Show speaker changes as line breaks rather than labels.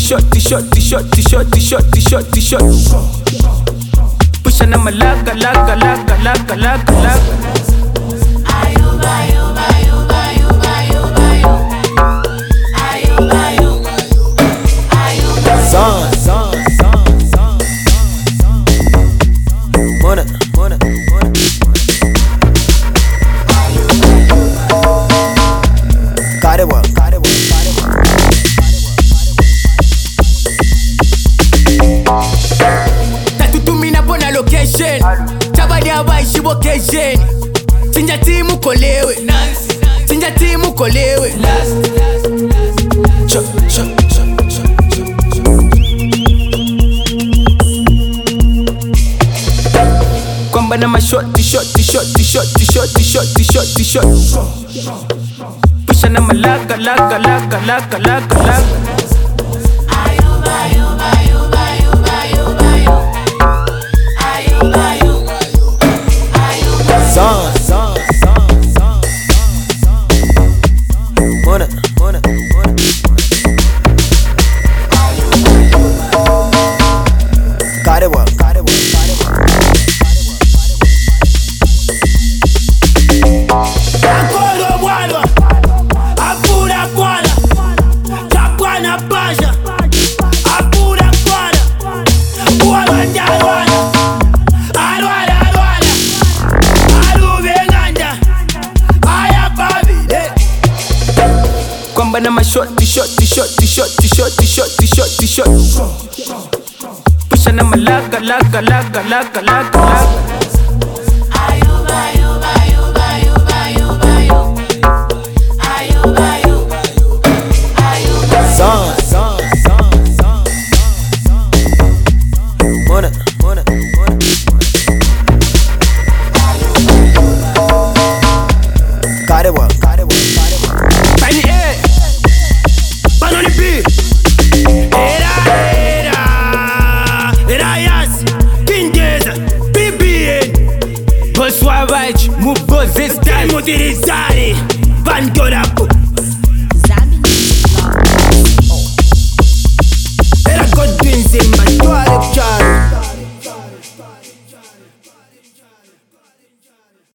t-shirt. Push on my laga.
Mona. Karewa.
Tatutumina bona location. Chabadi abaishi vocation. Chinja timu kolewe. Kwamba na ma short t-shirt. Pusha na ma laga.
Mona. Karewa.
Kwamba na ma short t-shirt. Pusha na ma laga.